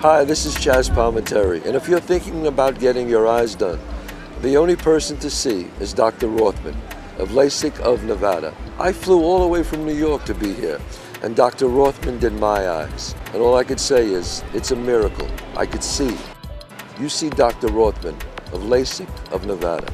Hi, this is Chaz Palminteri, and if you're thinking about getting your eyes done, the only person to see is Dr. Rothman of LASIK of Nevada. I flew all the way from New York to be here, and Dr. Rothman did my eyes. And all I could say is, it's a miracle. I could see. You see Dr. Rothman of LASIK of Nevada.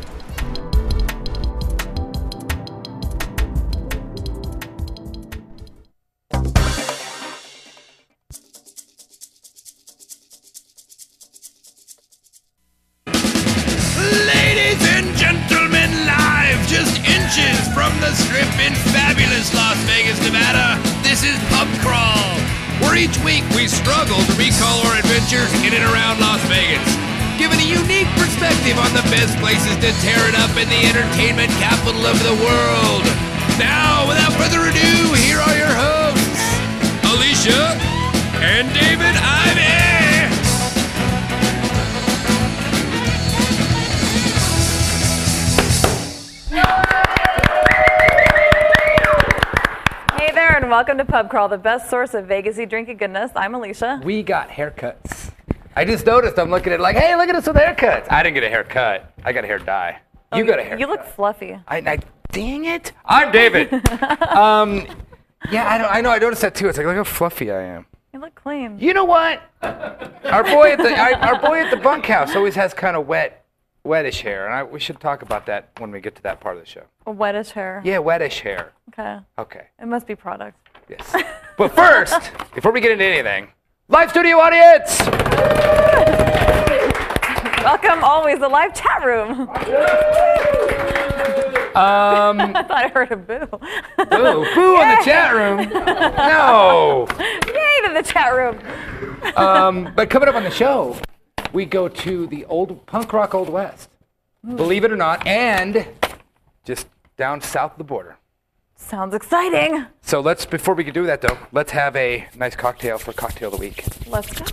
From the Strip in fabulous Las Vegas, Nevada, this is Pub Crawl, where each week we struggle to recall our adventures in and around Las Vegas, giving a unique perspective on the best places to tear it up in the entertainment capital of the world. Now, without further ado, here are your hosts, Alicia and David Ivey. And welcome to Pub Crawl, the best source of Vegas-y drinking goodness. I'm Alicia. We got haircuts. I just noticed, I'm looking at it like, hey, look at us with haircuts. I didn't get a haircut. I got a hair dye. You got a haircut. You look fluffy. Dang it. I'm David. Yeah, I know. I noticed that too. It's like, look how fluffy I am. You look clean. You know what? Our boy at the bunkhouse always has kind of wettish hair, and we should talk about that when we get to that part of the show. Wettish hair. Yeah, wettish hair. Okay. It must be product. Yes. But first, before we get into anything, live studio audience! Welcome always, the live chat room. I thought I heard a boo. Boo in the chat room. No. Yay to the chat room. But coming up on the show, we go to the old punk rock Old West. Believe it or not, and just down south of the border. Sounds exciting. So before we can do that though, let's have a nice cocktail for Cocktail of the Week. Let's go.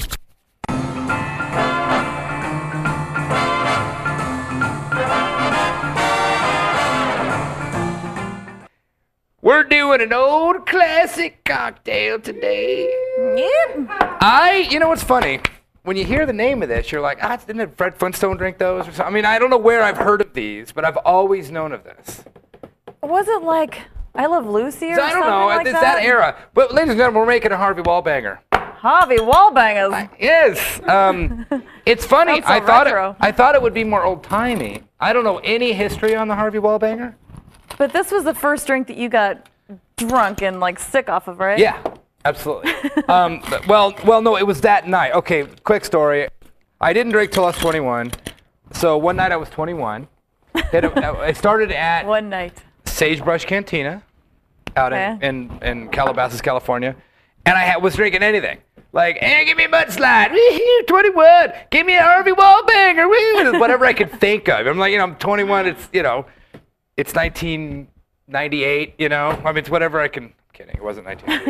We're doing an old classic cocktail today. Yep. You know what's funny? When you hear the name of this, you're like, didn't Fred Flintstone drink those or something? I mean, I don't know where I've heard of these, but I've always known of this. Was it like I Love Lucy or something? I don't know. Like it's that era. But ladies and gentlemen, we're making a Harvey Wallbanger. Harvey Wallbangers. Yes. It's funny. Sounds so retro. I thought it would be more old-timey. I don't know any history on the Harvey Wallbanger. But this was the first drink that you got drunk and like sick off of, right? Yeah. Absolutely. No, it was that night. Okay, quick story. I didn't drink till I was 21. So one night I was 21. I started at one night. Sagebrush Cantina out in Calabasas, California. And I was drinking anything. Like, hey, give me a mudslide. Woo-hoo, 21. Give me a Harvey Wallbanger. Woo, whatever I could think of. I'm like, I'm 21. It's 1998, I mean, it's whatever I can. Kidding, it wasn't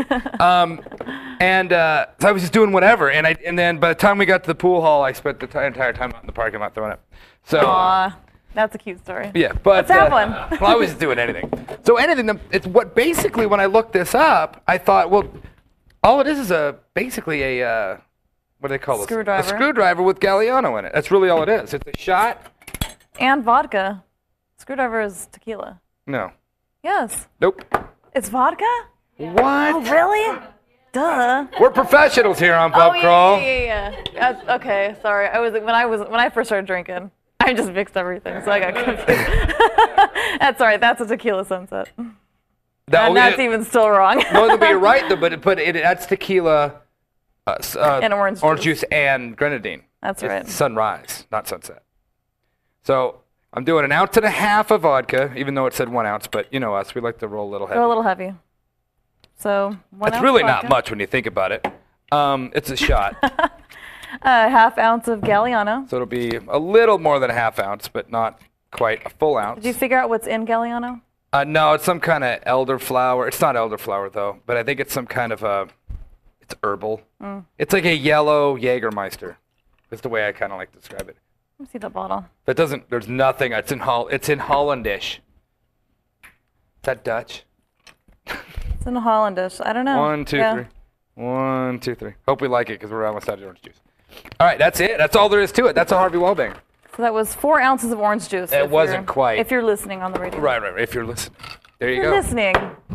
1998. So I was just doing whatever, and then by the time we got to the pool hall, I spent the entire time out in the parking lot throwing up. So. Aww, that's a cute story. Yeah, but let's have one. Well, I was just doing anything. So anything. It's what basically when I looked this up, I thought, well, all it is basically a what do they call it? Screwdriver. A screwdriver with Galliano in it. That's really all it is. It's a shot. And vodka. Screwdriver is tequila. No. Yes. Nope. It's vodka? What? Oh, really? Duh. We're professionals here on Pub Crawl. Yeah. Okay, sorry. When I first started drinking, I just mixed everything, so I got confused. That's all right. That's a tequila sunset. That's even still wrong. No, but you're right, though. But that's tequila, and orange juice, and grenadine. That's right. It's sunrise, not sunset. So I'm doing 1.5 ounces of vodka, even though it said 1 ounce. But you know us, we like to roll a little heavy. Go a little heavy. So 1 ounce. It's really vodka. not much when you think about it. It's a shot. 1/2 ounce of Galliano. So it'll be a little more than 1/2 ounce, but not quite a full ounce. Did you figure out what's in Galliano? No, it's some kind of elderflower. It's not elderflower, though, but I think it's some kind of it's herbal. It's like a yellow Jägermeister. That's the way I kind of like to describe it. Let me see the bottle. There's nothing. It's in Hollandish. Is that Dutch? It's in Hollandish. I don't know. 1, 2, 3. 1, 2, 3. Hope we like it because we're almost out of orange juice. All right, that's it. That's all there is to it. That's a Harvey Wallbanger. So that was 4 ounces of orange juice. It wasn't quite. If you're listening on the radio. Right. If you're listening. There you go. If you're listening.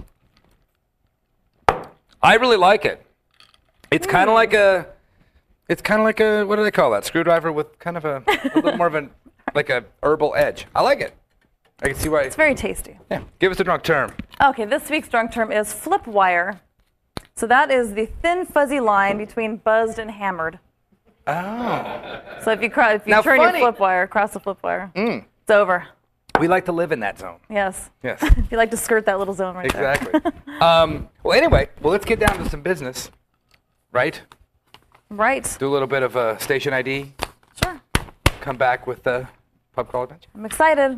I really like it. It's kind of like a, what do they call that? Screwdriver with kind of a little more of like a herbal edge. I like it. I can see why. It's very tasty. Yeah. Give us a drunk term. Okay, this week's drunk term is flip wire. So that is the thin, fuzzy line between buzzed and hammered. Oh. So if you turn your flip wire across the flip wire, it's over. We like to live in that zone. Yes. Yes. You like to skirt that little zone right there. Exactly. Well, anyway, let's get down to some business, right? Right. Do a little bit of a station ID. Sure. Come back with the pub crawl adventure. I'm excited.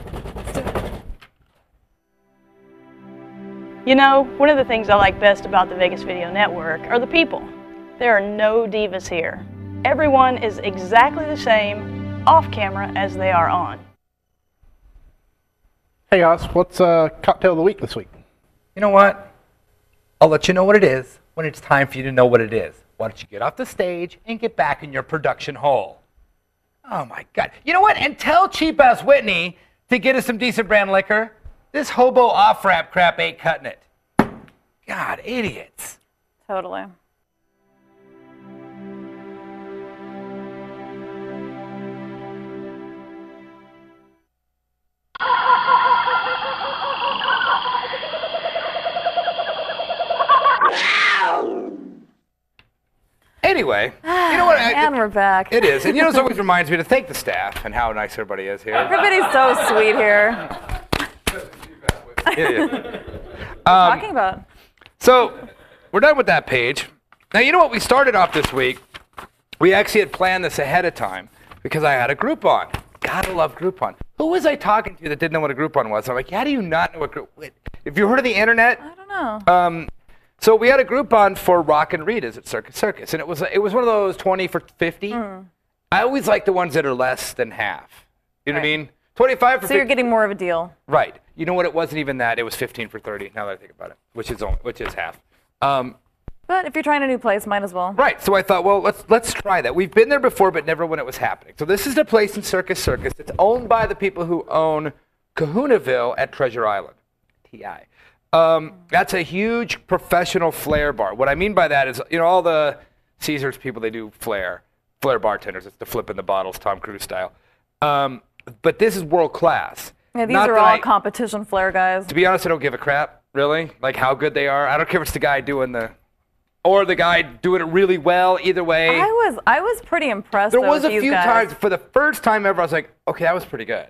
You know, one of the things I like best about the Vegas Video Network are the people. There are no divas here. Everyone is exactly the same off camera as they are on. Hey guys, what's cocktail of the week this week? You know what? I'll let you know what it is when it's time for you to know what it is. Why don't you get off the stage and get back in your production hole? Oh my God. You know what? And tell cheap ass Whitney to get us some decent brand liquor. This hobo off-ramp crap ain't cutting it. God, idiots. Totally. Anyway, you know what? And we're back. It is. And you know, it always reminds me to thank the staff and how nice everybody is here. Everybody's so sweet here. Yeah. Talking about. So, we're done with that page. Now, you know what? We started off this week. We actually had planned this ahead of time because I had a Groupon. Gotta love Groupon. Who was I talking to that didn't know what a Groupon was? I'm like, how do you not know what Groupon? Have you heard of the internet? I don't know. So we had a Groupon for Rock and Rita's at Circus Circus, and it was one of those 20 for 50. I always like the ones that are less than half. You know what I mean? 25 for 50. So you're getting more of a deal. Right. You know what? It wasn't even that. It was 15 for 30. Now that I think about it, which is half. But if you're trying a new place, might as well. Right. So I thought, well, let's try that. We've been there before, but never when it was happening. So this is the place in Circus Circus. It's owned by the people who own Kahunaville at Treasure Island, TI. That's a huge professional flair bar. What I mean by that is, you know, all the Caesars people, they do flair bartenders. It's the flip in the bottles, Tom Cruise style. But this is world class. Yeah, these are all competition flair guys. To be honest, I don't give a crap, really, like how good they are. I don't care if it's the guy doing or the guy doing it really well. Either way. I was pretty impressed. There was a few times, for the first time ever, I was like, okay, that was pretty good.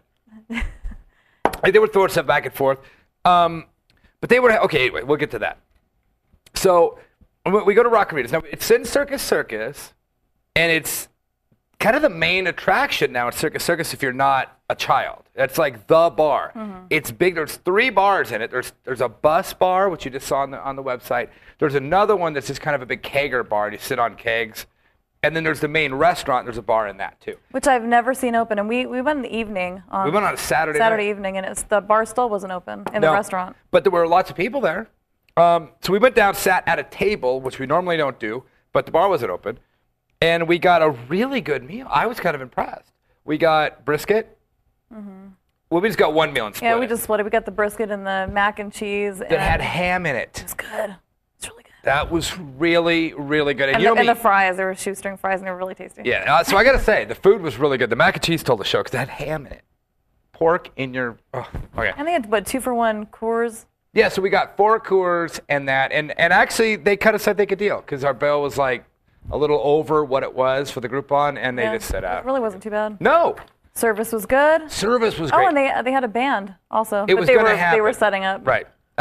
Like they were throwing stuff back and forth. But they were, okay, anyway, we'll get to that. So we go to Rock and Rita's. Now, it's in Circus Circus, and it's kind of the main attraction now at Circus Circus if you're not a child. It's like the bar. It's big. There's 3 bars in it. There's a bus bar, which you just saw on the website. There's another one that's just kind of a big kegger bar, and you sit on kegs. And then there's the main restaurant. There's a bar in that, too. Which I've never seen open. And we went in the evening. We went on a Saturday evening, and the bar still wasn't open in the restaurant. But there were lots of people there. So we went down, sat at a table, which we normally don't do, but the bar wasn't open. And we got a really good meal. I was kind of impressed. We got brisket. Well, we just got one meal and split it. Yeah, we just split it. We got the brisket and the mac and cheese. That had ham in it. It was good. It's really good. That was really, really good. And the fries, they were shoestring fries, and they were really tasty. Yeah, so I got to say, the food was really good. The mac and cheese told the show because it had ham in it. Pork in your, okay. And they had, 2-for-1 Coors? Yeah, so we got 4 Coors and that. And actually, they kind of said they could deal because our bill was like a little over what it was for the Groupon, and they just said, it really wasn't too bad. No. Service was good. Service was great. Oh, and they had a band also. It was going to happen. They were setting up. Right.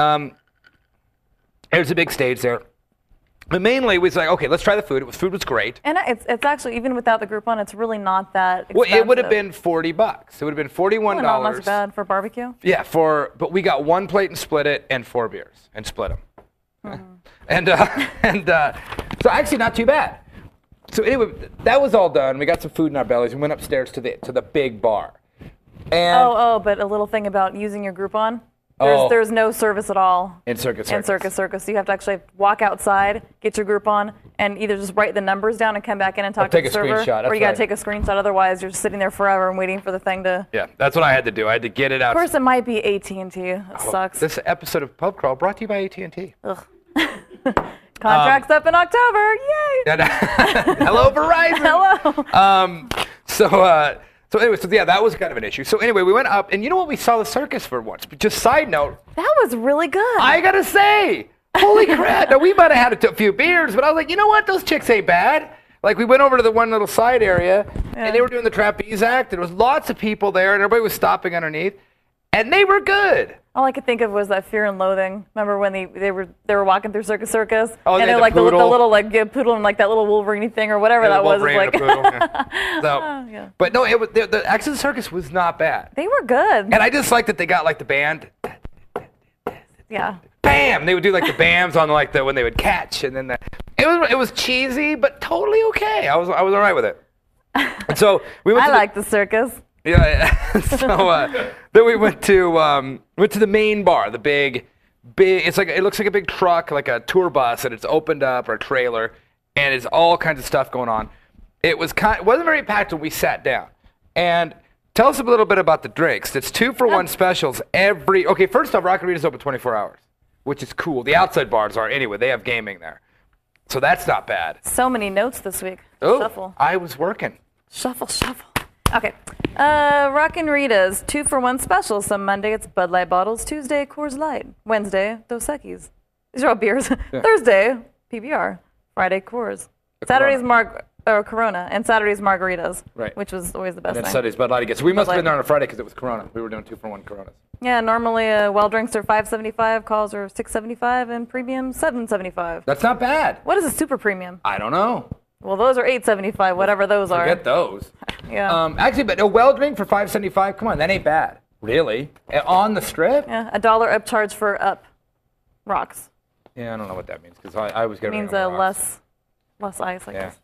There's a big stage there. But mainly, we was like, okay, let's try the food. Food was great. And it's actually, even without the Groupon, it's really not that expensive. Well, it would have been $40. It would have been $41. Not much bad for barbecue. Yeah, but we got 1 plate and split it, and 4 beers and split them. And so actually not too bad. So anyway, that was all done. We got some food in our bellies and went upstairs to the big bar. And but a little thing about using your Groupon. There's no service at all in Circus. So you have to actually walk outside, get your group on, and either just write the numbers down and come back in and talk to the server, screenshot. or you got to take a screenshot. Otherwise, you're just sitting there forever and waiting for the thing to. Yeah, that's what I had to do. I had to get it out. Of course, it might be AT&T. That sucks. This episode of Pub Crawl brought to you by AT&T. Ugh. Contract's up in October. Yay! Hello, Verizon. Hello. So anyway, that was kind of an issue. So anyway, we went up, and you know what? We saw the circus for once. But just side note. That was really good. I gotta say, holy crap! Now we might have had a few beers, but I was like, you know what? Those chicks ain't bad. Like we went over to the one little side area, and they were doing the trapeze act. And there was lots of people there, and everybody was stopping underneath, and they were good. All I could think of was that Fear and Loathing. Remember when they were walking through Circus? Oh, and they're like the little poodle and like that little Wolverine thing or whatever that was. Wolverine like, and a poodle. Yeah. But no, it was the Exit the Circus was not bad. They were good. And I just like that they got like the band. Yeah. Bam! They would do like the bams on like when they would catch, and then it was cheesy but totally okay. I was all right with it. And so we went. I like the circus. Yeah. So then we went to the main bar, the big. It looks like a big truck, like a tour bus, and it's opened up, or a trailer, and it's all kinds of stuff going on. It wasn't very packed when we sat down. And tell us a little bit about the drinks. It's 2-for-1 specials every. Okay, first off, Rock and Rita's open 24 hours, which is cool. The outside bars are anyway. They have gaming there, so that's not bad. So many notes this week. Oh, Shuffle. I was working. Shuffle. Okay. Rock and Rita's 2-for-1 special. Some Monday it's Bud Light bottles. Tuesday, Coors Light. Wednesday, Dos Equis. These are all beers. Yeah. Thursday, PBR. Friday, Coors. Saturday's Corona. And Saturday's margaritas. Right. Which was always the best thing. And Sunday's Bud Light again. So we must have been there on a Friday because it was Corona. We were doing 2-for-1 Coronas. Yeah, normally well drinks are $5.75, calls are $6.75, and premium $7.75. That's not bad. What is a super premium? I don't know. Well, those are $8.75, whatever those are. Forget those. Yeah. Actually, but a well drink for $5.75. Come on, that ain't bad. Really? On the Strip? Yeah, $1 upcharge for up rocks. Yeah, I don't know what that means because I was getting. It means less ice, I guess.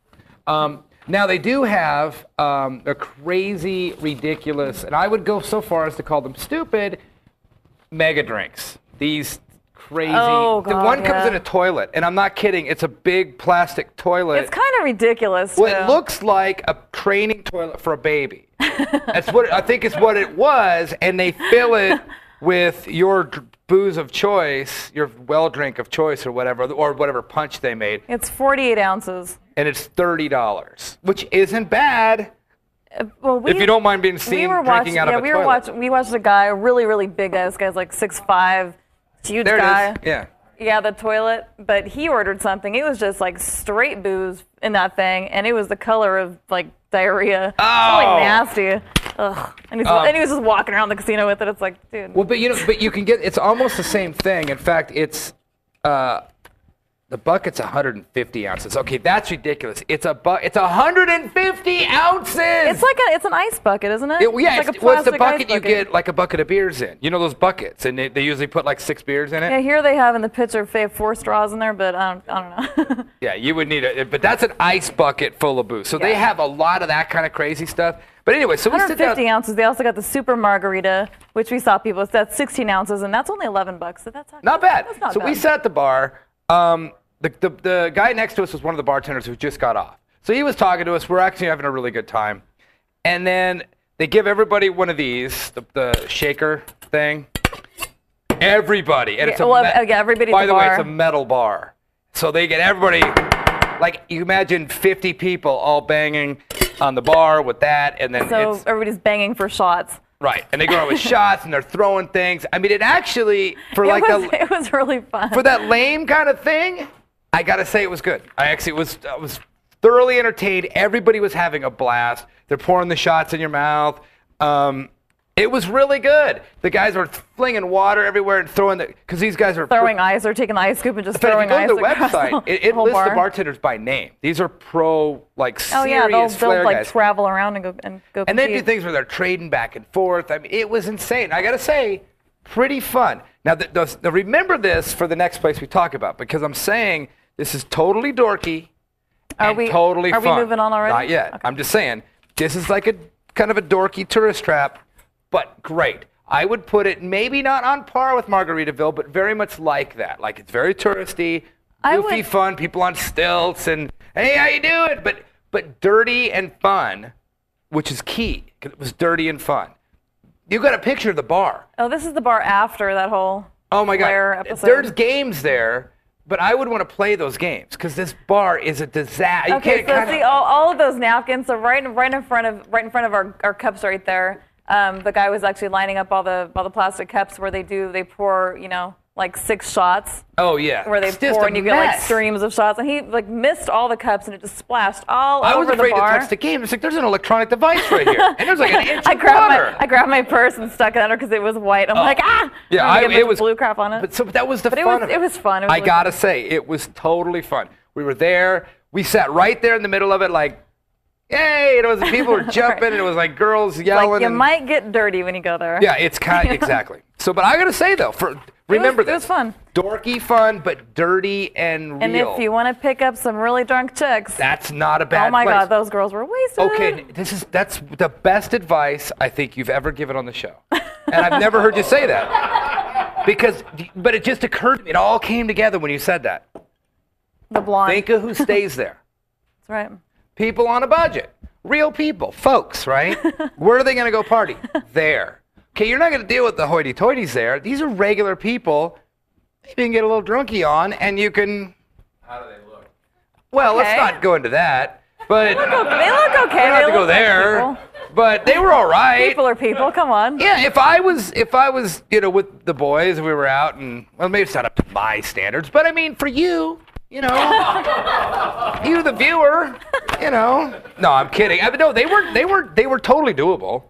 Now they do have a crazy, ridiculous, and I would go so far as to call them stupid, mega drinks. These crazy. Oh, God, the one comes in a toilet, and I'm not kidding. It's a big plastic toilet. It's kind of ridiculous. Well, it looks like a training toilet for a baby. That's what I think is what it was, and they fill it with your booze of choice, your well drink of choice, or whatever punch they made. It's 48 ounces. And it's $30, which isn't bad. Well, if you don't mind being seen drinking out of a toilet. We watched a guy, a really, really big guy. This guy's like 6'5", huge guy. It is. Yeah. Yeah, the toilet. But he ordered something. It was just like straight booze in that thing, and it was the color of like diarrhea. Oh. It's really nasty. Ugh. And he was just walking around the casino with it. It's like, dude. Well, but you can get. It's almost the same thing. In fact, it's. The bucket's 150 ounces. Okay, that's ridiculous. It's 150 ounces. It's an ice bucket, isn't it? It's like what's the bucket you get like a bucket of beers in? You know those buckets, and they usually put like 6 beers in it. Yeah, here they have in the pitcher, they have 4 straws in there, but I don't know. Yeah, you would need it, but that's an ice bucket full of booze. So they have a lot of that kind of crazy stuff. But anyway, so we sit down. 150 ounces. They also got the super margarita, which we saw people. That's 16 ounces, and that's only $11. So that's not bad. That's not bad. We sat at the bar. The guy next to us was one of the bartenders who just got off. So he was talking to us. We're actually having a really good time. And then they give everybody one of these, the shaker thing. Everybody. And everybody by at the bar. way, it's a metal bar. So they get everybody, like you imagine 50 people all banging on the bar with that. And then everybody's banging for shots. Right, and they go out with shots, and they're throwing things. I mean, it actually, it was really fun. For that lame kind of thing, I gotta say it was good. I was thoroughly entertained. Everybody was having a blast. They're pouring the shots in your mouth. It was really good. The guys were flinging water everywhere and throwing because these guys are throwing ice. They're taking the ice scoop and just throwing ice. If you go to the website, it lists bar. the bartenders by name. These are pro, serious they'll guys. travel around and go compete. And they do things where they're trading back and forth. I mean, it was insane. I gotta say, pretty fun. Now, remember this for the next place we talk about because I'm saying this is totally dorky and totally fun. Are we moving on already? Not yet. Okay. I'm just saying this is like a kind of a dorky tourist trap, but great. I would put it maybe not on par with Margaritaville, but very much like that. Like it's very touristy, goofy, fun, people on stilts, and hey, how you doing? But dirty and fun, which is key, because it was dirty and fun. You got a picture of the bar. Oh, this is the bar after that whole Blair episode. There's games there, but I would want to play those games because this bar is a disaster. Okay, so see all of those napkins. So right in front of our cups right there. The guy was actually lining up all the plastic cups where they pour, like 6 shots. Oh yeah. Where they pour and you get like streams of shots, and he like missed all the cups and it just splashed all over the bar. I was afraid to touch the game. It's like there's an electronic device right here, and there's like an inch of water. I grabbed my purse and stuck it under because it was white. I'm like, ah. Yeah, it was blue crap on it. But that was the fun of it. It was fun. I gotta say, it was totally fun. We were there. We sat right there in the middle of it, like. Yay! It was people were jumping, and it was like girls yelling. Like you might get dirty when you go there. Yeah, it's kind of exactly. So, but I gotta say though, remember this. It was fun. Dorky fun, but dirty and real. And if you want to pick up some really drunk chicks, that's not a bad. Oh my place. God, those girls were wasted. Okay, that's the best advice I think you've ever given on the show, and I've never heard you say that but it just occurred to me. It all came together when you said that. The blonde. Think of who stays there. That's right. People on a budget. Real people. Folks, right? Where are they going to go party? There. Okay, you're not going to deal with the hoity-toities there. These are regular people. Maybe you can get a little drunky on, and you can... How do they look? Well, let's not go into that. But they look okay. We don't have to go there. But they were all right. People are people. Come on. Yeah, if I was, with the boys, we were out, and well, maybe it's not up to my standards, but I mean, for you. You, the viewer, No, I'm kidding. No, they were totally doable.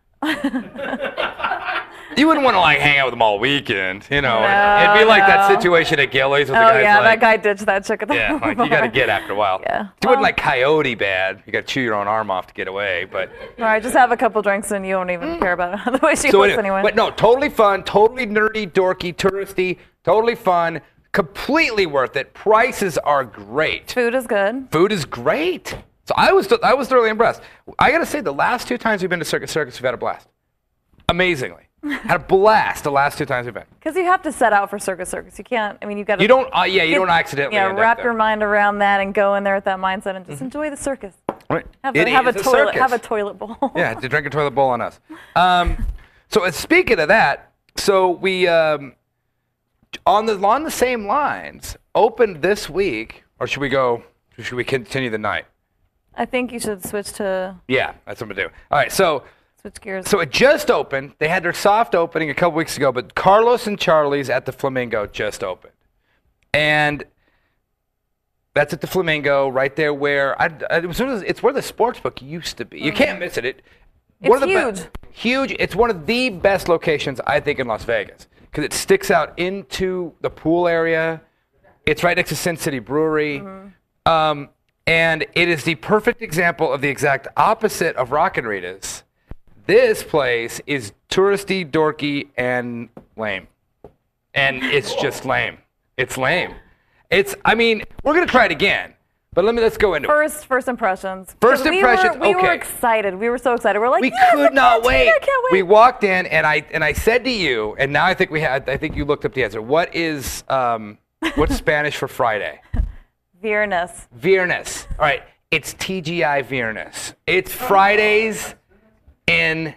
You wouldn't want to like hang out with them all weekend, It'd be like that situation at Gillies with the guys that guy ditched that chick at the yeah, like you got to get after a while. Yeah. You wouldn't like coyote bad. You got to chew your own arm off to get away, but. All right, just have a couple drinks and you don't even care about it the way she looks anyway. But no, totally fun, totally nerdy, dorky, touristy, totally fun. Completely worth it. Prices are great. Food is good. Food is great. So I was thoroughly impressed. I got to say, the last 2 times we've been to Circus, we've had a blast. Amazingly. Had a blast the last 2 times we've been. Because you have to set out for Circus. You can't, you got to... You don't accidentally end up wrap there. your mind around that and go in there with that mindset and just enjoy the circus. Right. Have a toilet bowl. Yeah, to drink a toilet bowl on us. So speaking of that, so we... on the same lines, opened this week, or should we continue the night? I think you should switch to... Yeah, that's what I'm going to do. All right, so... Switch gears. So it just opened. They had their soft opening a couple weeks ago, but Carlos and Charlie's at the Flamingo just opened. And that's at the Flamingo, right there where... it's where the sports book used to be. You can't miss it. It's huge. Huge. It's one of the best locations, I think, in Las Vegas. Because it sticks out into the pool area. It's right next to Sin City Brewery. Mm-hmm. And it is the perfect example of the exact opposite of Rockin' Rita's. This place is touristy, dorky, and lame. And it's just lame. It's lame. We're going to try it again. But let's go into it. First impressions. First impressions, we were excited. We were so excited. We're like, we could not wait. I can't wait. We walked in, and I said to you, and now I think you looked up the answer. What is what's Spanish for Friday? Viernes. Viernes. All right. It's TGI Viernes. It's Fridays in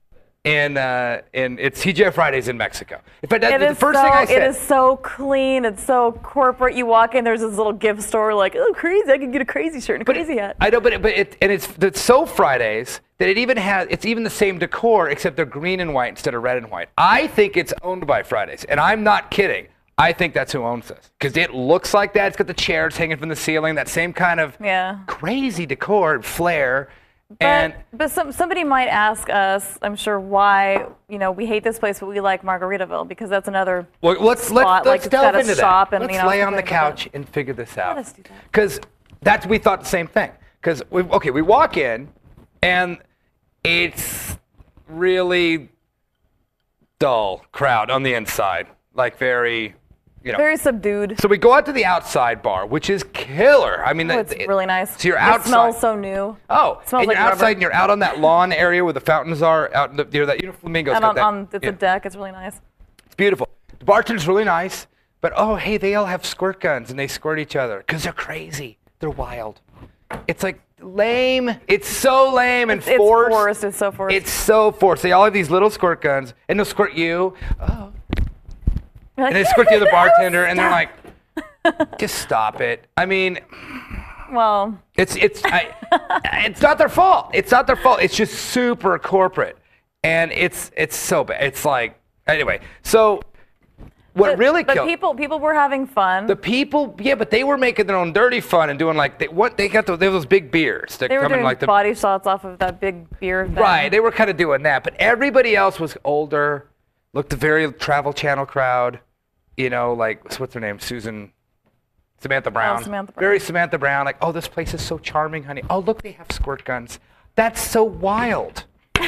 it's TGI Fridays in Mexico. In fact, that's the first thing I said. It is so clean. It's so corporate. You walk in, there's this little gift store like, oh, crazy. I can get a crazy shirt and a crazy hat. I know, but it's so Fridays that it's even the same decor, except they're green and white instead of red and white. I think it's owned by Fridays, and I'm not kidding. I think that's who owns this because it looks like that. It's got the chairs hanging from the ceiling, that same kind of crazy decor and flair. But somebody might ask us, I'm sure, why we hate this place, but we like Margaritaville because that's another let's spot. Let's delve into that. And, let's lay on the couch and figure this out. Let us do that. Because we thought the same thing. Because we walk in and it's really dull crowd on the inside, like very you know. Very subdued. So we go out to the outside bar, which is killer. I mean, It's really nice. So you're It outside. smells so new. Oh, Smells and like you're outside rubber. and you're out on that lawn area where the fountains are, out in the, that flamingos. And got that, it's yeah, a deck. It's really nice. it's beautiful. The bartender's really nice, but oh, hey, they all have squirt guns and they squirt each other because they're crazy. They're wild. It's like lame. It's so lame and It's forced. forced. It's so forced. It's so forced. They all have these little squirt guns and they'll squirt you. Oh. You're like, And they squirt the other bartender and they're like, just stop it. I mean, well, it's not their fault. It's not their fault. It's just super corporate. And it's so bad. It's like, anyway. So what really but killed people were having fun. the people, yeah, but they were making their own dirty fun and doing like, they have those big beers that they were come in doing like the, body shots off of that big beer thing. right, they were kind of doing that. But everybody else was older, looked a very Travel Channel crowd, you know, like, what's her name? Samantha Brown. Samantha Brown. Very Samantha Brown, like, oh, this place is so charming, honey. Oh, look, they have squirt guns. That's so wild.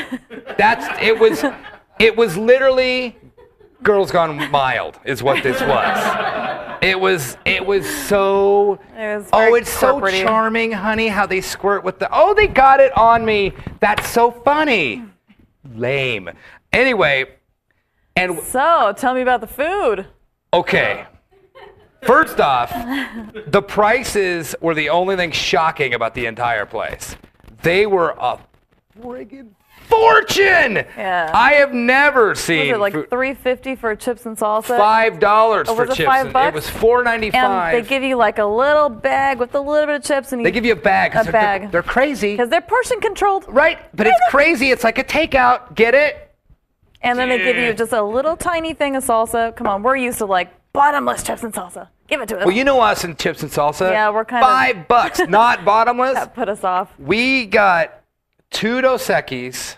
It was literally Girls Gone Mild is what this was. It was so, It was oh, very it's so corporate-y. charming, honey, how they squirt with oh, they got it on me. That's so funny. Lame. Anyway, and So, tell me about the food. okay. First off, the prices were the only thing shocking about the entire place. They were a friggin' fortune. Yeah. I have never Was seen it like food. $3.50 for chips and salsa? $5 Oh, for was it chips. $5? And it was $4.95. And they give you like a little bag with a little bit of chips, and They give you a bag. 'cause A they're- bag. They're crazy. because they're portion controlled. Right, but it's crazy. It's like a takeout. Get it? And then they give you just a little tiny thing of salsa. Come on, we're used to like bottomless chips and salsa. Give it to us. Well, you know us and chips and salsa. Yeah, we're kind of- $5, not bottomless. That put us off. We got 2 Dos Equis.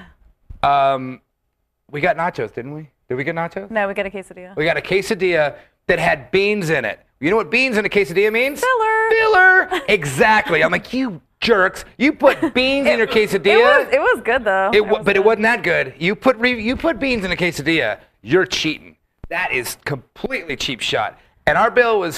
We got nachos, didn't we? Did we get nachos? No, we get a quesadilla. We got a quesadilla that had beans in it. You know what beans in a quesadilla means? Filler. Filler. Exactly. I'm like, you jerks. You put beans in your quesadilla. It was good though. But it wasn't that good. You put beans in a quesadilla, you're cheating. That is completely cheap shot. And our bill was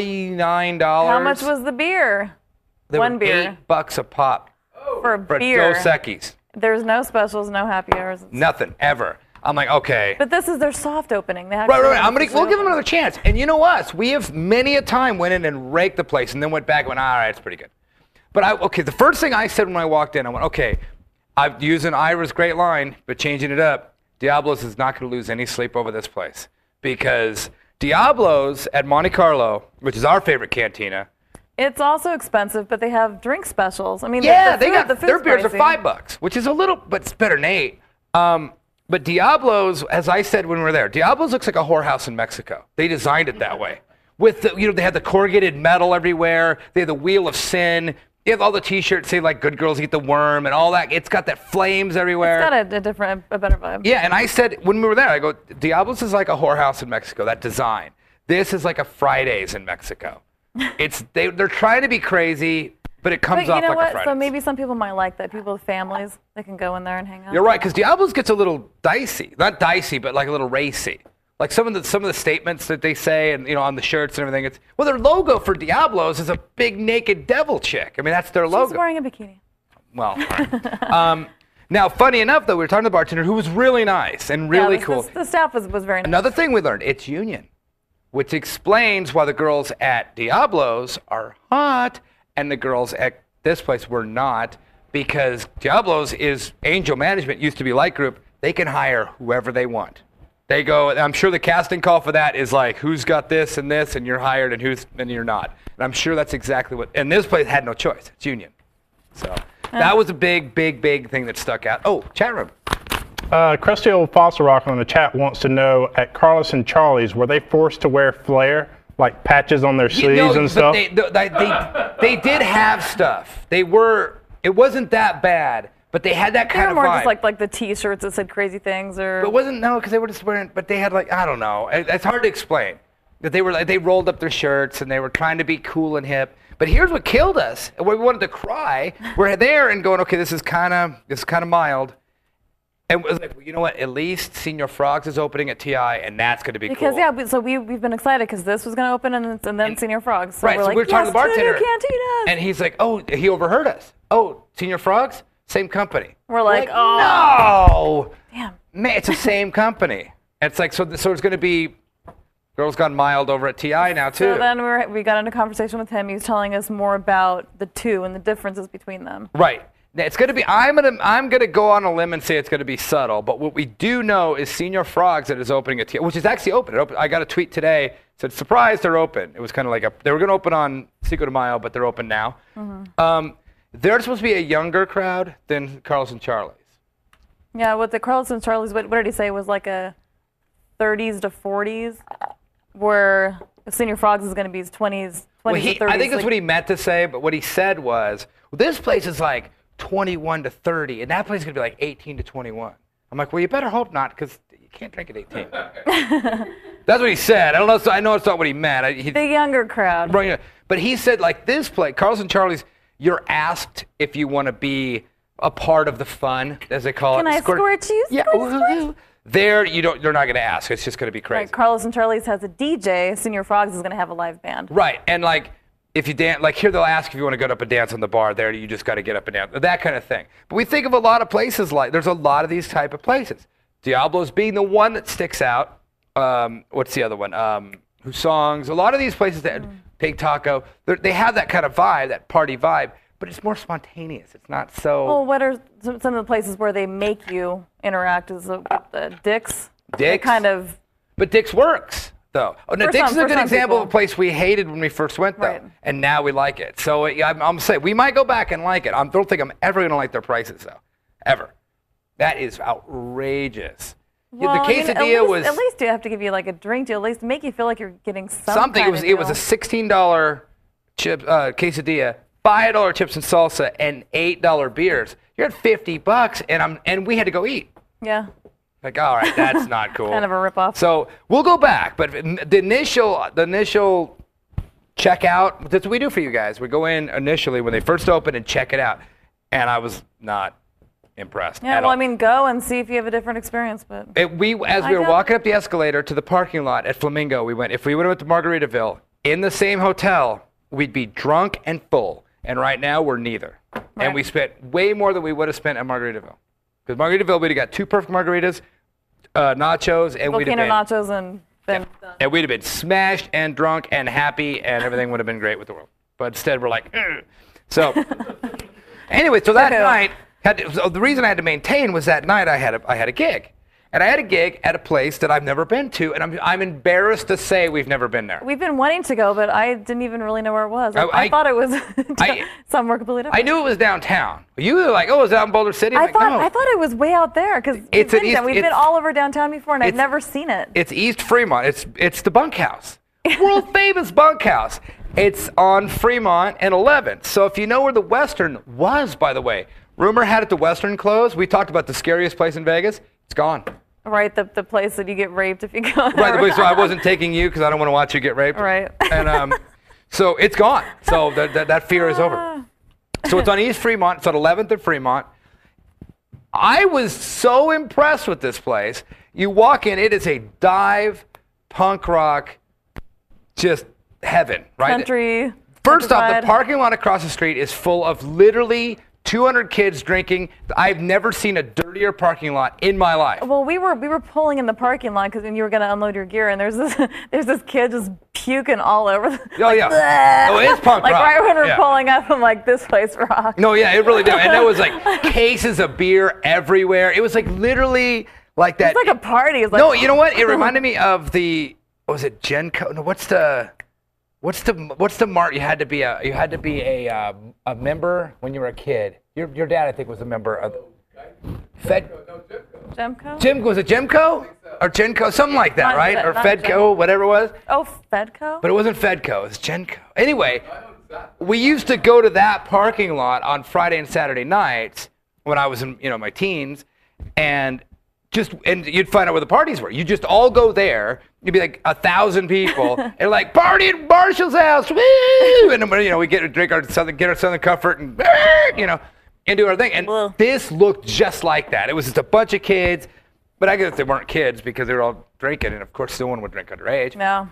$49. How much was the beer? They one were beer? $8 a pop For a for beer. Dos Equis. There's no specials, no happy hours. Nothing ever. I'm like, okay. But this is their soft opening. They have Right. to We'll give them another chance. And you know us, we have many a time went in and raked the place and then went back and went, all right, it's pretty good. But the first thing I said when I walked in, I went, okay, I'm using Ira's great line, but changing it up. Diablo's is not going to lose any sleep over this place because Diablo's at Monte Carlo, which is our favorite cantina. It's also expensive, but they have drink specials. I mean, Yeah, the they got food's their beers are pricey. $5, which is a little, but it's better than $8. But Diablo's, as I said when we were there, Diablo's looks like a whorehouse in Mexico. They designed it that way. With the, they had the corrugated metal everywhere. They had the Wheel of Sin. You have all the T-shirts say like "Good girls eat the worm" and all that. It's got that flames everywhere. It's got a better vibe. Yeah, and I said when we were there, I go, Diablo's is like a whorehouse in Mexico. That design. This is like a Fridays in Mexico. They're trying to be crazy, but it comes But off you know like a what? Fridays. So maybe some people might like that. People with families, they can go in there and hang out. You're right, because Diablo's gets a little dicey. Not dicey, but like a little racy. Like some of the statements that they say, and on the shirts and everything. Their logo for Diablo's is a big naked devil chick. I mean, that's their logo. She's wearing a bikini. Well, all right. Now, funny enough, though, we were talking to the bartender who was really nice and really cool. The staff was very nice. Another thing we learned, it's union, which explains why the girls at Diablo's are hot and the girls at this place were not, because Diablo's is Angel Management, used to be Light Group. They can hire whoever they want. They go, I'm sure the casting call for that is like, who's got this, and you're hired, and you're not. And I'm sure that's exactly what, and this place had no choice. It's union. So that was a big, big, big thing that stuck out. Oh, chat room. Crusty Old Fossil Rock on the chat wants to know, at Carlos and Charlie's, were they forced to wear flair, like patches on their sleeves and stuff? They did have stuff. It wasn't that bad, but they had that They kind were of more vibe. just like the T-shirts that said crazy things, or. But it wasn't, no, because they were just wearing, but they had like, I don't know. It's hard to explain. That they rolled up their shirts and they were trying to be cool and hip. But here's what killed us. We wanted to cry. We're there and going, okay, this is kind of mild. And it was like, well, you know what? At least Senior Frogs is opening at TI, and that's going to be Because cool. so we've been excited because this was going to open and then Senior Frogs. So right, we're so like, we're talking to the yes, 2 new bartender. cantinas. And he's like, oh, he overheard us. Oh, Senior Frogs? Same company. We're like, oh. No. Damn. Man, it's the same company. And it's like, so it's going to be Girls Gone Mild over at TI now, too. So then we got into conversation with him. He was telling us more about the two and the differences between them. Right. Now, it's going to be, I'm gonna go on a limb and say it's going to be subtle, but what we do know is Senior Frogs that is opening at TI, which is actually open. I got a tweet today, said, surprise, they're open. It was kind of like they were going to open on Cinco de Mayo, but they're open now. They're supposed to be a younger crowd than Carlos and Charlie's. Yeah, what the Carlos and Charlie's, what did he say, was like a 30s to 40s, where Senior Frogs is going to be his 20s to 30s. I think that's what he meant to say, but what he said was, well, this place is like 21 to 30, and that place is going to be like 18 to 21. I'm like, well, you better hope not, because you can't drink at 18. That's what he said. I don't know. So I know it's not what he meant. The younger crowd. Right, but he said, like, this place, Carlos and Charlie's, you're asked if you want to be a part of the fun, as they call it. Can I squirt you? Yeah. Squirt. There, they're not going to ask. It's just going to be crazy. Right, Carlos and Charlie's has a DJ. Senior Frogs is going to have a live band. Right, and like, if you dance, like here they'll ask if you want to get up and dance on the bar. There, you just got to get up and dance, that kind of thing. But we think of a lot of places there's a lot of these type of places. Diablo's being the one that sticks out. What's the other one? Songs. A lot of these places that Pig Taco, they have that kind of vibe, that party vibe, but it's more spontaneous. It's not so. Well, what are some of the places where they make you interact? Is with the Dick's? Dick's. Kind of. But Dick's works. Though. Oh, now, Dick's is a good example of a place we hated when we first went, though, and now we like it. So I'm saying we might go back and like it. I don't think I'm ever going to like their prices, though, ever. That is outrageous. Well, the quesadilla was. At least you have to give you like a drink to at least make you feel like you're getting something. It was a $16 quesadilla, $5 chips and salsa, and $8 beers. You're at $50, and we had to go eat. Yeah. Like, all right, that's not cool. Kind of a ripoff. So we'll go back, but the initial checkout, that's what we do for you guys. We go in initially when they first open and check it out, and I was not impressed. Yeah, well, I mean, go and see if you have a different experience. But as we were walking up the escalator to the parking lot at Flamingo, if we would have went to Margaritaville in the same hotel, we'd be drunk and full. And right now we're neither, and we spent way more than we would have spent at Margaritaville. Because Margaritaville, we'd have got 2 perfect margaritas, nachos, and we'd have been nachos and then done. And we'd have been smashed and drunk and happy, and everything would have been great with the world. But instead, we're like, ugh. So anyway, so that night, the reason I had to maintain was that night I had a gig. And I had a gig at a place that I've never been to, and I'm embarrassed to say we've never been there. We've been wanting to go, but I didn't even really know where it was. I thought it was somewhere completely different. I knew it was downtown. You were like, oh, is it out in Boulder City? I thought it was way out there, because we've been all over downtown before, and I've never seen it. It's East Fremont. It's the bunkhouse. World famous bunkhouse. It's on Fremont and 11th. So if you know where the Western was, by the way, rumor had it the Western closed. We talked about the scariest place in Vegas. It's gone. Right, the place that you get raped if you go there. Right, the place where I wasn't taking you because I don't want to watch you get raped. Right. And so it's gone. So that fear is over. So it's on East Fremont. It's on 11th and Fremont. I was so impressed with this place. You walk in, it is a dive, punk rock, just heaven, right? Country. First off, the parking lot across the street is full of literally 200 kids drinking. I've never seen a dirtier parking lot in my life. Well, we were pulling in the parking lot because when you were going to unload your gear, and there's this kid just puking all over. Oh yeah. Oh, it's punk rock. Like right when we're pulling up, I'm like, this place rocks. No, yeah, it really did. And there was like cases of beer everywhere. It was like literally like that. It's like a party. It's like, no, you know what? It reminded me of was it Genco? No, what's the mart? You had to be a member when you were a kid. Your dad, I think, was a member of Fed. Gemco? Was it Gemco or Genco? Something like that, right? Or Fedco, whatever it was. Oh, Fedco? But it wasn't Fedco. It was Genco. Anyway, we used to go to that parking lot on Friday and Saturday nights when I was in my teens, and you'd find out where the parties were. You just all go there. You'd be like 1,000 people, and like party at Marshall's house, woo! And we get our Southern Comfort, and and do our thing. And Ugh. this looked just like that. It was just a bunch of kids, but I guess they weren't kids because they were all drinking, and of course, no one would drink underage. No.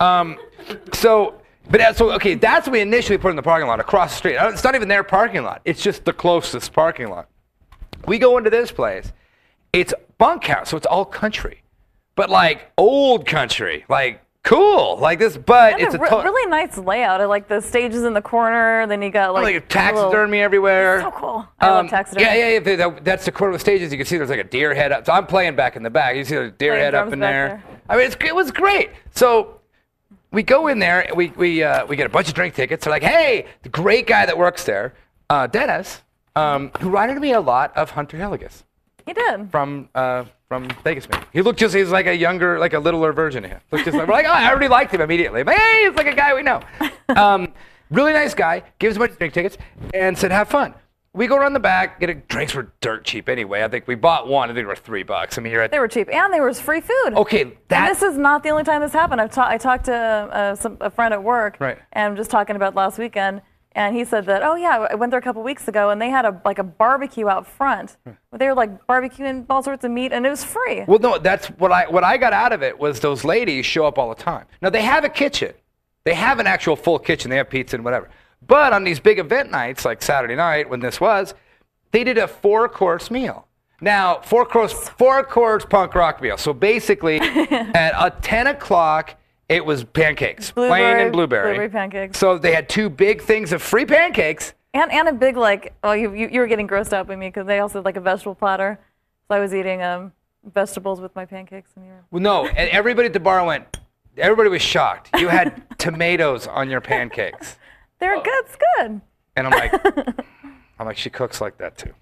Okay, that's what we initially put in the parking lot across the street. It's not even their parking lot. It's just the closest parking lot. We go into this place. It's bunkhouse, so it's all country, but like old country, like cool, like this. But And it's a really nice layout. I like the stages in the corner. Then you got like taxidermy everywhere. So cool. I love taxidermy. Yeah. That's the corner of the stages. You can see there's like a deer head up. So I'm playing back in the back. You see the deer Playing head up drums in back there. I mean, it was great. So we go in there. We get a bunch of drink tickets. They're like, hey, the great guy that works there, Dennis, who reminded me a lot of Hunter Hillegas He did. from Vegas Man. He's like a younger, like a littler version of him. Looked just like, we're like, oh, I already liked him immediately. But hey, it's like a guy we know. Really nice guy. Gave us a bunch of drink tickets and said, have fun. We go around the back. Drinks were dirt cheap anyway. I think we bought one. I think they were $3. I mean, They were cheap, and there was free food. Okay, And this is not the only time this happened. I talked to a friend at work, Right. and I'm just talking about last weekend, and he said that, oh yeah, I went there a couple weeks ago, and they had a barbecue out front. They were like barbecuing all sorts of meat, and it was free. Well, no, that's what I got out of it was those ladies show up all the time. Now they have a kitchen. They have an actual full kitchen. They have pizza and whatever. But on these big event nights, like Saturday night when this was, they did a 4-course meal. Now, 4-course punk rock meal. So basically, at 10 o'clock, it was pancakes, plain and blueberry. Blueberry pancakes. So they had 2 big things of free pancakes. And a big, like, oh, you were getting grossed out by me because they also had like a vegetable platter. So I was eating vegetables with my pancakes. And you were... Well, no, and everybody at the bar everybody was shocked. You had tomatoes on your pancakes. They're good. It's good. And I'm like, she cooks like that too.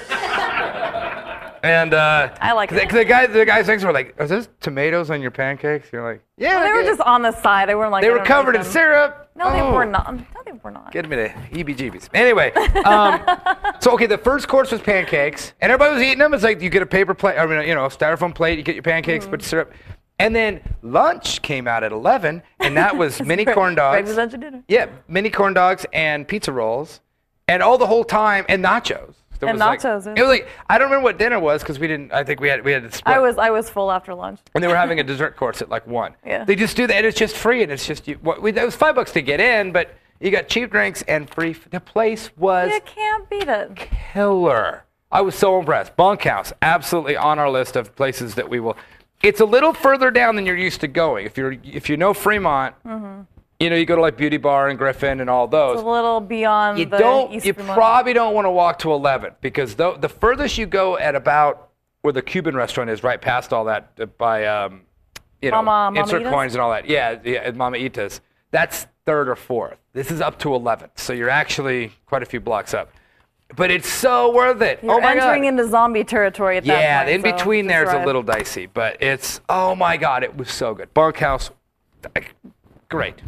And I like it. The guys next to her were like, are those tomatoes on your pancakes? You're like, yeah. Well, they were just on the side. They weren't like. They I were don't covered like in them. syrup. No, they Oh. were not. No, they were not. Get me the heebie-jeebies. Anyway, so okay, the first course was pancakes, and everybody was eating them. It's like you get a paper plate, a styrofoam plate. You get your pancakes, put syrup, and then lunch came out at 11, and that was mini corn dogs. Breakfast, lunch, and dinner. Yeah, mini corn dogs and pizza rolls, and all the whole time, and nachos. And nachos, yeah. It was like I don't remember what dinner was because we didn't. I think we had to split. I was full after lunch. And they were having a dessert course at like 1. Yeah. They just do that, and it's just free, and it's just it was $5 to get in, but you got cheap drinks and free. The place was You can't beat it. killer. I was so impressed. Bunkhouse, absolutely on our list of places that we will. It's a little further down than you're used to going. If you know Fremont, you go to like Beauty Bar and Griffin and all those. It's a little beyond You the East You Fremont. probably don't want to walk to 11th because the furthest you go at about where the Cuban restaurant is, right past all that by Mama insert Ita's? coins and all that. Yeah, at Mama Ita's. That's 3rd or 4th. This is up to 11th, so you're actually quite a few blocks up. But it's so worth it. You're oh my entering God. into zombie territory at that Yeah, point. in so between just there's a drive. little dicey, but it's oh my God, it was so good. Bunkhouse, great.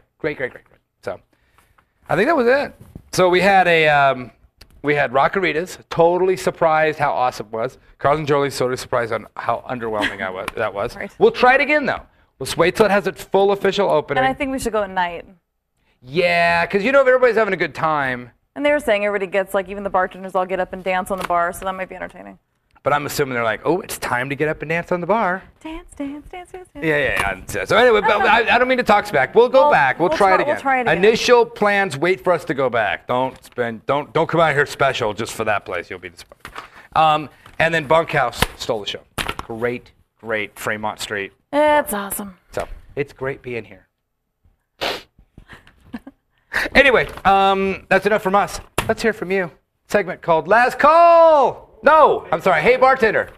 So, I think that was it. So we had Rockaritas, totally surprised how awesome it was. Carl's and Jolie's totally surprised on how underwhelming that was. Right. We'll try it again though. Let's wait till it has its full official opening. And I think we should go at night. Yeah, because if everybody's having a good time. And they were saying everybody gets, like, even the bartenders all get up and dance on the bar, so that might be entertaining. But I'm assuming they're like, oh, it's time to get up and dance on the bar. Dance, dance, dance, dance, dance. Yeah. So anyway, but I don't mean to talk back. We'll go back. We'll try it again. We'll try it again. Initial plans. Wait for us to go back. Don't come out here special just for that place. You'll be disappointed. And then Bunkhouse stole the show. Great Fremont Street. It's awesome. So it's great being here. Anyway, that's enough from us. Let's hear from you. Segment called Last Call. No, I'm sorry. Hey, bartender.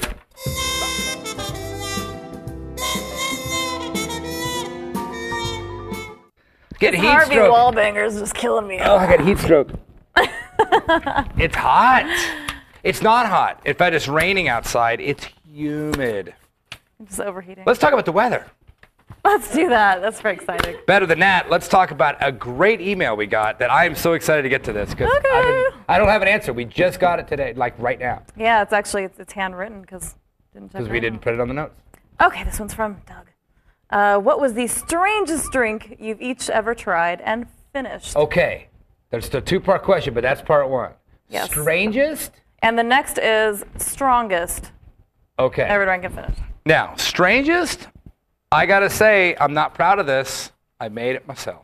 Get heat Harvey stroke. Wallbanger's just killing me. Oh, I got heat stroke. It's hot. It's not hot. In fact, it's raining outside. It's humid. I'm just overheating. Let's talk about the weather. Let's do that. That's very exciting. Better than that, let's talk about a great email we got that I am so excited to get to this because Okay. I don't have an answer. We just got it today, like right now, Yeah, it's actually it's handwritten because we didn't put it on the notes. Okay, this one's from Doug. What was the strangest drink you've each ever tried and finished? Okay, there's a 2-part question, but that's part 1. Yes. Strangest? And the next is strongest. Okay. Everyone can finish. Now, strangest, I gotta say, I'm not proud of this. I made it myself.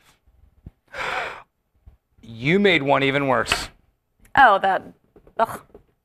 You made one even worse. Oh, that. Ugh.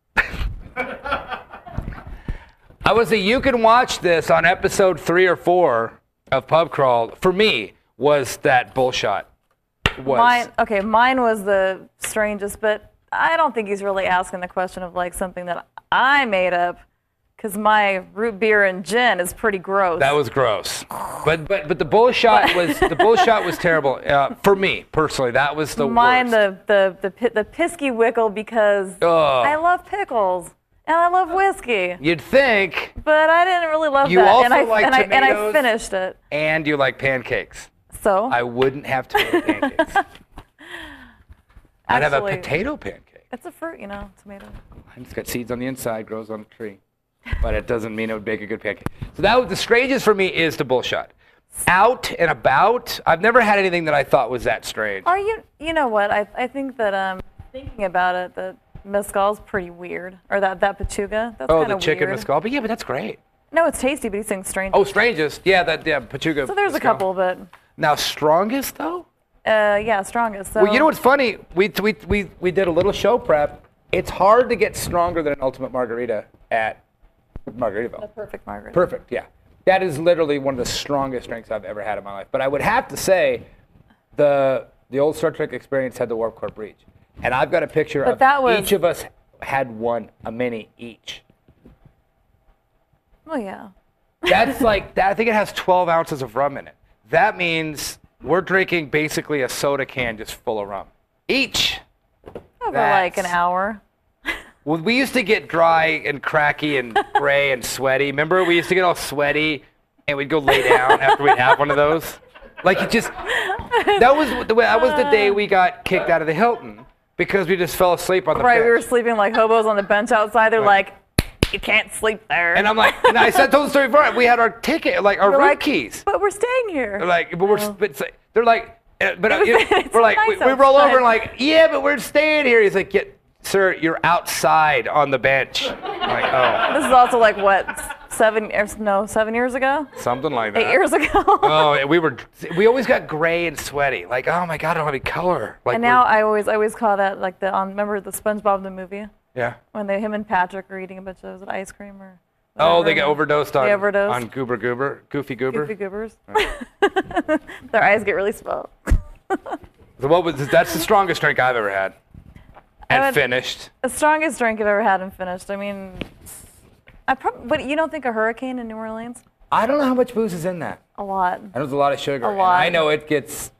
I was you can watch this on episode 3 or 4 of Pub Crawl. For me, was that bullshot. Mine was the strangest, but I don't think he's really asking the question of like something that I made up, because my root beer and gin is pretty gross. That was gross. But the bullshot was terrible for me personally. That was the mine. worst. The pisky wickle, because I love pickles and I love whiskey. You'd think. But I didn't really love You that. also and like I tomatoes, finished it. And you like pancakes. So I wouldn't have tomato pancakes. I'd have a potato pancake. It's a fruit, tomato. It's got seeds on the inside, grows on a tree. But it doesn't mean it would make a good pancake. So the strangest for me is the bullshot. Out and about, I've never had anything that I thought was that strange. You know what? I think that thinking about it, that mezcal's pretty weird. Or that pachuga. That's kind of weird. Oh, the chicken mezcal. But that's great. No, it's tasty, but he's saying strange. Oh, strangest. Yeah, pachuga. So there's mezcal. a couple, but. Now, strongest though? Yeah, strongest. So. Well, you know what's funny? We did a little show prep. It's hard to get stronger than an ultimate margarita at Margaritaville. The perfect margarita. Perfect, yeah. That is literally one of the strongest drinks I've ever had in my life. But I would have to say, the old Star Trek experience had the Warp Core Breach. And I've got a picture each of us had a mini each. Oh, yeah. That's like, I think it has 12 ounces of rum in it. That means we're drinking basically a soda can just full of rum. Each. Over like an hour. Well, we used to get dry and cracky and gray and sweaty. Remember, we used to get all sweaty and we'd go lay down after we'd have one of those. Like that was the day we got kicked out of the Hilton because we just fell asleep on the bench. Right, we were sleeping like hobos on the bench outside. They're like, you can't sleep there. And I'm like, and I told the story before. We had our ticket, like our room keys. But we're staying here. They're like, they're like, but it's we're like, nice we roll outside. over and like, yeah, but we're staying here. He's like, sir, you're outside on the bench. I'm like, oh. This is also like what, 7 years ago? Something like that. 8 years ago. Oh, we always got gray and sweaty. Like, oh my God, I don't have any color. Like, and now I always call that like remember the SpongeBob the movie? Yeah. When him and Patrick are eating a bunch of ice cream or. Oh, they get overdosed on. They overdose. On Goofy Goober. Goofy Goobers. Right. Their eyes get really swell. So that's the strongest drink I've ever had. And finished. The strongest drink I've ever had and finished. I mean, but you don't think a hurricane in New Orleans? I don't know how much booze is in that. A lot. I know there's a lot of sugar. A lot. And I know it gets.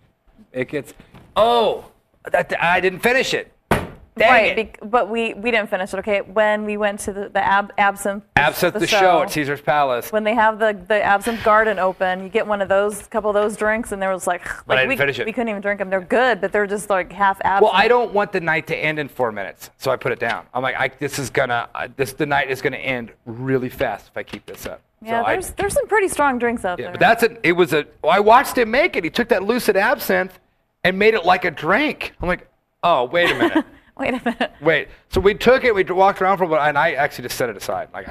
Oh, I didn't finish it. Dang it. But we didn't finish it. Okay, when we went to the Absinthe. Absinthe the show at Caesar's Palace. When they have the Absinthe Garden open, you get a couple of those drinks, and there was like I didn't finish it. We couldn't even drink them. They're good, but they're just like half absinthe. Well, I don't want the night to end in 4 minutes, so I put it down. I'm like, the night is gonna end really fast if I keep this up. Yeah, so there's some pretty strong drinks out there. But I watched him make it. He took that Lucid Absinthe and made it like a drink. I'm like, oh, wait a minute. Wait a minute. Wait. So we took it. We walked around for a while, and I actually just set it aside. But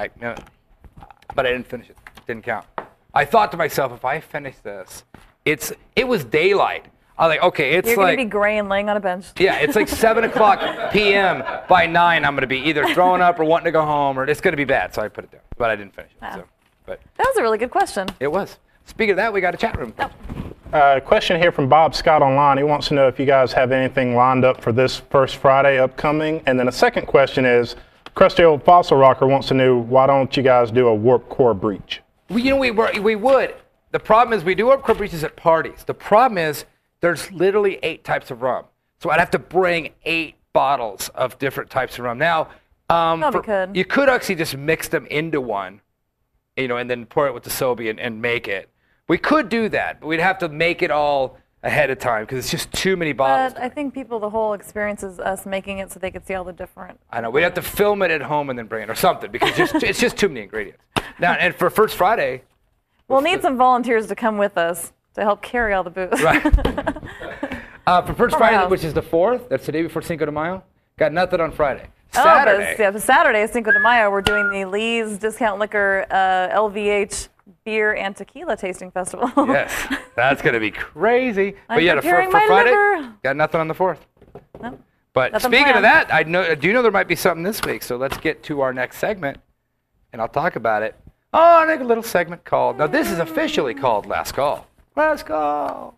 I didn't finish it. Didn't count. I thought to myself, if I finish this, it was daylight. I was like, okay, You're gonna be gray and laying on a bench. Yeah, it's like 7:00 p.m. By 9, I'm gonna be either throwing up or wanting to go home, or it's gonna be bad. So I put it down, but I didn't finish it. Wow. So, but That was a really good question. it was. Speaking of that, we got a chat room. Question here from Bob Scott online. He wants to know if you guys have anything lined up for this first Friday upcoming. And then a second question is, Crusty Old Fossil Rocker wants to know, why don't you guys do a Warp Core Breach? We would. The problem is we do Warp Core Breaches at parties. The problem is there's literally 8 types of rum. So I'd have to bring 8 bottles of different types of rum. Now, you could actually just mix them into one, and then pour it with the Sobe and make it. We could do that, but we'd have to make it all ahead of time because it's just too many bottles. But I think the whole experience is us making it so they could see all the different. I know. We'd have to film it at home and then bring it or something because it's just too many ingredients. Now, and for First Friday. We'll need some volunteers to come with us to help carry all the booze. Right. For First Friday, which is the 4th, that's the day before Cinco de Mayo, Got nothing on Friday. Oh, Saturday. but Saturday, Cinco de Mayo, we're doing the Lee's Discount Liquor LVH Beer and Tequila Tasting Festival. Yes, that's going to be crazy. I'm But yeah, for preparing my Friday, liver. got nothing on the 4th. No. But Nothing speaking of planned. that, I do know there might be something this week. So let's get to our next segment, and I'll talk about it. Oh, I think a little segment called. Now this is officially called Last Call. Last Call.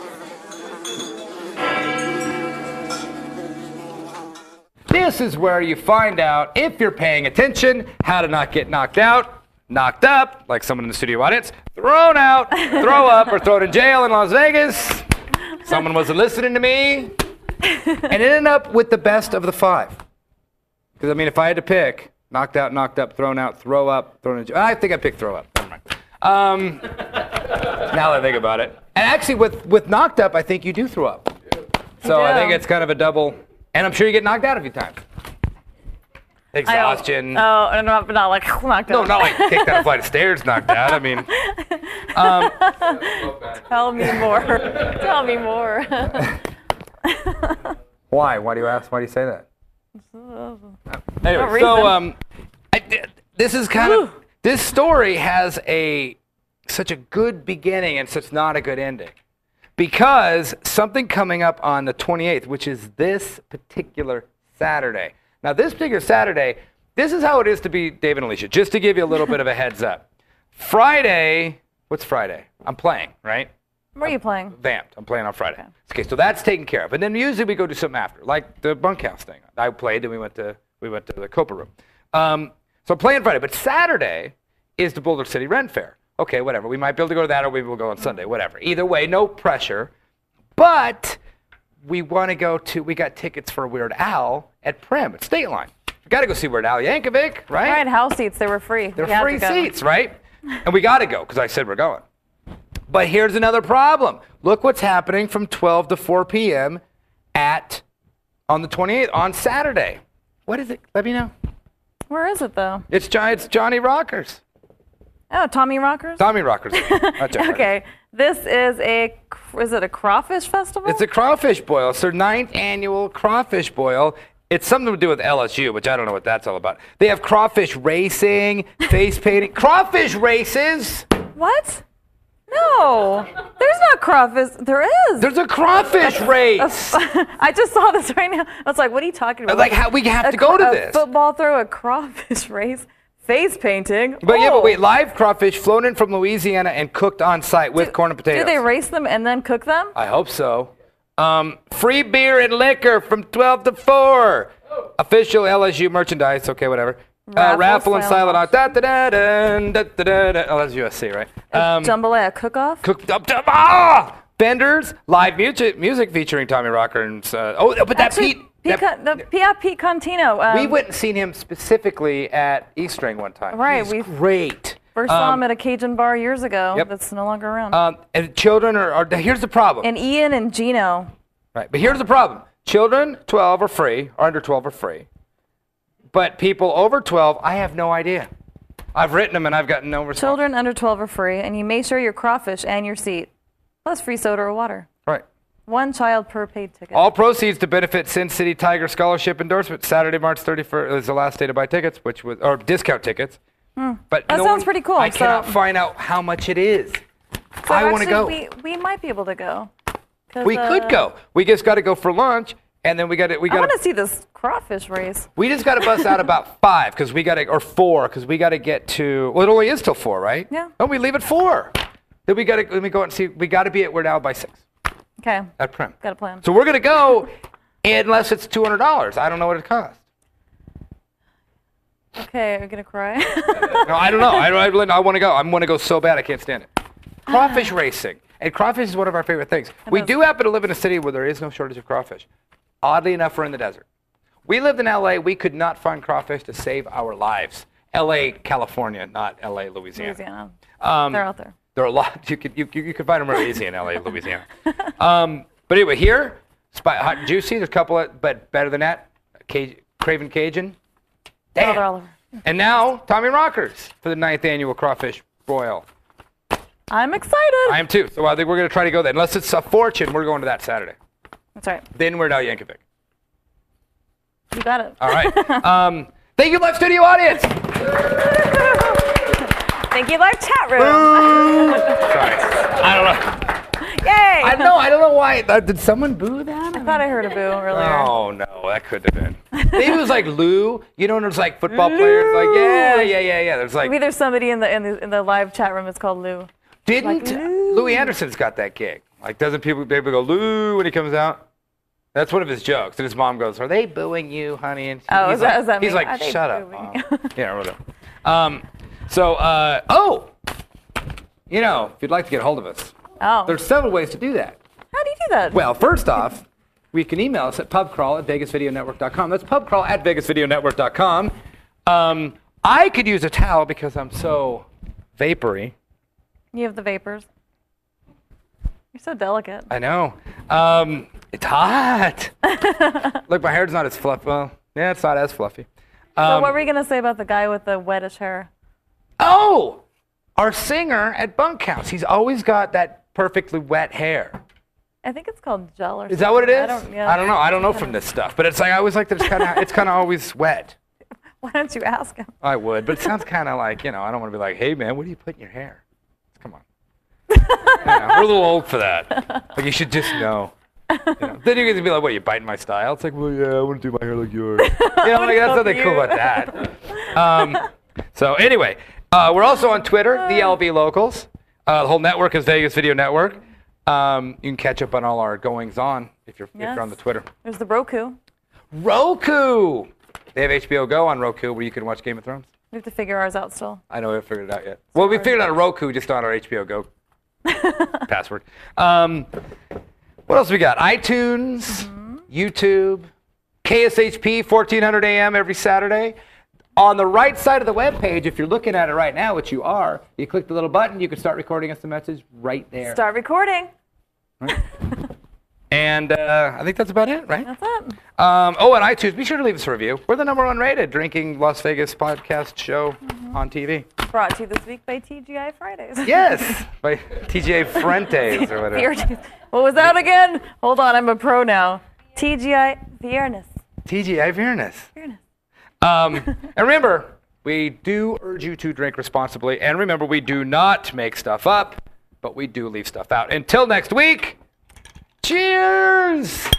This is where you find out if you're paying attention, how to not get knocked out, knocked up, like someone in the studio audience, thrown out, throw up, or thrown in jail in Las Vegas. Someone wasn't listening to me. And it ended up with the best of the 5. Because, I mean, if I had to pick, knocked up, thrown out, throw up, thrown in jail. I think I picked throw up. Never mind. Now that I think about it. And actually, with knocked up, I think you do throw up. So I think it's kind of a double. And I'm sure you get knocked out a few times. Exhaustion. Oh, and not like knocked No, out. not like kicked down a flight of stairs, knocked out. I mean, Tell me more. Tell me more. why? Why do you ask? Why do you say that? Anyway, reason. so this is kind of this story has such a good beginning and such not a good ending, because something coming up on the 28th, which is this particular Saturday. Now, this particular Saturday, this is how it is to be Dave and Alicia, just to give you a little bit of a heads up. Friday, what's Friday? I'm playing, right? Where are you playing? Vamped. I'm playing on Friday. Okay, so that's taken care of. And then usually we go do something after, like the bunkhouse thing. I played, then we went to the Copa room. So I'm playing Friday, but Saturday is the Boulder City Ren Fair. Okay, whatever. We might be able to go to that, or maybe we'll go on Sunday. Whatever. Either way, no pressure. But we want to go to. We got tickets for Weird Al at Prim at State Line. We got to go see Weird Al Yankovic, right? Right, house seats. They were free. They're We had free to go. seats, right? And we got to go because I said we're going. But here's another problem. Look what's happening from 12 to 4 p.m. on the 28th, on Saturday. What is it? Let me know. Where is it though? It's Johnny Rockers. Oh, Tommy Rockers. Tommy Rockers. Not Johnny Rockers. Okay, this is it a crawfish festival? It's a crawfish boil. It's their 9th annual crawfish boil. It's something to do with LSU, which I don't know what that's all about. They have crawfish racing, face painting. Crawfish races? What? No, there's not crawfish. There is. There's a crawfish race. I just saw this right now. I was like, what are you talking about? Like, how we have to go to a this. football throw, a crawfish race, face painting. But yeah, Oh. but wait, live crawfish flown in from Louisiana and cooked on site with corn and potatoes. Do they race them and then cook them? I hope so. Free beer and liquor from 12 to 4. Official LSU merchandise. Okay, whatever. Raffle and silent art. Oh, that's USC, right? Jambalaya cook-off? Cooked up. Vendors, live music featuring Tommy Rocker and but that Actually, Pete. Pete Contino. We went and seen him specifically at East String one time. Right, He's we- great. First saw him at a Cajun bar years ago. Yep. That's no longer around. And children are here's the problem. And Ian and Gino. Right, but here's the problem. Children 12 are free, or under 12 are free. But people over 12, I have no idea. I've written them and I've gotten no response. Children under 12 are free, and you may share your crawfish and your seat, plus free soda or water. Right. One child per paid ticket. All proceeds to benefit Sin City Tiger Scholarship Endorsement. Saturday, March 31st is the last day to buy tickets, or discount tickets. But That sounds pretty cool. I So- cannot find out how much it is. So I want to go. actually, We might be able to go. We could go. We just got to go for lunch, and then we got I want to. to see this crawfish race. We just got to bust out about 5 because we got to, or 4 because we got to get to. Well, it only is till 4, right? Yeah. No, we leave at 4. Then we got to. Let me go and see. We got to be at Weird Al by 6 Okay, at Prim. got a plan. So we're gonna go, unless it's $200. I don't know what it costs. Okay, are you gonna cry? No, I don't know. I want to go. I want to go so bad I can't stand it. Crawfish racing. And crawfish is one of our favorite things. We do happen to live in a city where there is no shortage of crawfish. Oddly enough, we're in the desert. We lived in LA. We could not find crawfish to save our lives. LA, California, not LA, Louisiana. Louisiana. Um, They're out there. There are a lot. You could find them real easy in LA, Louisiana. But anyway, here, hot and juicy. There's a couple of, but better than that, Craven Cajun. Oh, Damn. they're all over. And now, Tommy Rockers for the 9th annual crawfish boil. I'm excited. I am too. So I think we're going to try to go there. Unless it's a fortune, we're going to that Saturday. That's right. Then we're now Yankovic. You got it. All right. Thank you, live studio audience. Thank you, live chat room. Sorry. I don't know. Yay! I don't know why. Did someone boo that? I thought I heard a boo earlier. Oh no, that couldn't have been. Maybe it was like Lou. You know, when there's like football players. Like yeah. There's like. Maybe there's somebody in the live chat room that's called Lou. Didn't like Lou. Louis Anderson's got that gig? Like, doesn't people go Lou when he comes out? That's one of his jokes. And his mom goes, "Are they booing you, honey?" And is that he's me? like, Are they "Shut up, booing Mom." Yeah, whatever. You know, if you'd like to get a hold of us, there's several ways to do that. How do you do that? Well, first off, we can email us at pubcrawl@vegasvideonetwork.com. That's pubcrawl@vegasvideonetwork.com. I could use a towel because I'm so vapory. You have the vapors. You're so delicate. I know. It's hot. Look, my hair's not as fluffy. Well, yeah, it's not as fluffy. So what were you going to say about the guy with the wettish hair? Oh! Our singer at Bunkhouse. He's always got that perfectly wet hair. I think it's called gel or something. Is that what it is? I don't know. I don't know from this stuff. But it's like I always like that it's kind of always wet. Why don't you ask him? I would, but it sounds kind of like, I don't want to be like, "Hey, man, what do you put in your hair?" Come on. We're a little old for that. Like, you should just know. Then you're going to be like, "What, you biting my style?" It's like, "Well, yeah, I want to do my hair like yours." Like, that's nothing cool about that. So anyway, we're also on Twitter, the LV Locals. The whole network is Vegas Video Network. You can catch up on all our goings-on if you're on the Twitter. There's the Roku. Roku! They have HBO Go on Roku where you can watch Game of Thrones. We have to figure ours out still. I know we haven't figured it out yet. Well, we figured out a Roku just on our HBO Go password. What else we got? iTunes, YouTube, KSHP 1400 AM every Saturday. On the right side of the webpage, if you're looking at it right now, which you are, you click the little button, you can start recording us a message right there. Start recording. Right. And I think that's about it, right? That's it. And iTunes, be sure to leave us a review. We're the #1 rated drinking Las Vegas podcast show on TV. Brought to you this week by TGI Fridays. Yes, by TGI Frentes or whatever. What was that again? Hold on, I'm a pro now. TGI Viernes. TGI Viernes. And remember, we do urge you to drink responsibly. And remember, we do not make stuff up, but we do leave stuff out. Until next week, cheers!